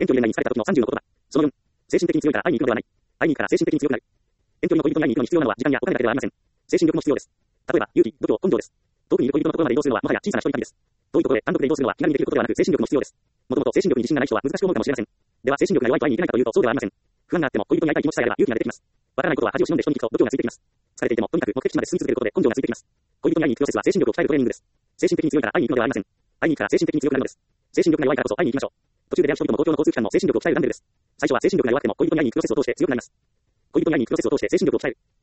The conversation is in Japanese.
遠距離恋愛に疲れた時の30の言葉。その4、精神的に強いから会いに行くのではない。会いに行くから精神的に強くなる。遠距離の恋人に会いに行くのに必要なのは時間やお金だけではありません。精神力も必要です。例えば、勇気、度胸、根性です。遠くにいる恋人のところまで移動するのはもはや小さな一人旅です。遠いところへ単独で移動するのは気軽にできることではなく精神力も必要です。もともと精神力に自信がない人は難しく思うかもしれません。では精神力が弱いと会いに行けないかというとそうではありません。不安があっても恋人に会いたい気持ちさえあれば勇気が出てきます。わからないことは恥を忍んで人に聞くと度胸がついてきます。疲れていてもとにかく目的地まで進み続けることで根性がついてきます。恋人に会いに行くプロセスは精神力を鍛えるトレーニングです。精神的に強いから会いに行くのではありません。会いに行くから精神的に強くなるのです。精神力が弱いからこそ会いに行きましょう。途中で出会う人々も公共の交通機関も精神力を鍛えるダンベルです。最初は精神力が弱くても恋人に会いに行くプロセスを通して強くなります。恋人に会いに行くプロセスを通して精神力を鍛える。